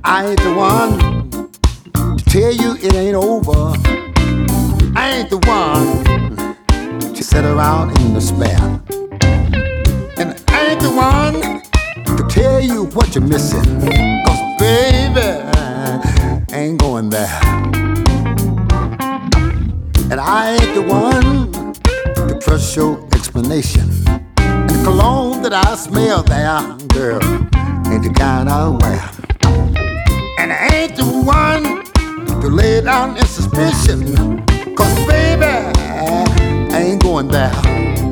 I ain't the one to tell you it ain't over. I ain't the one to sit around in despair. And I ain't the one to tell you what you're missing. 'Cause baby, I ain't going there. And I ain't the one to trust your explanation. And the cologne that I smell there, girl, ain't the kind I wear. And I ain't the one to lay down in suspicion. 'Cause baby, I ain't going there.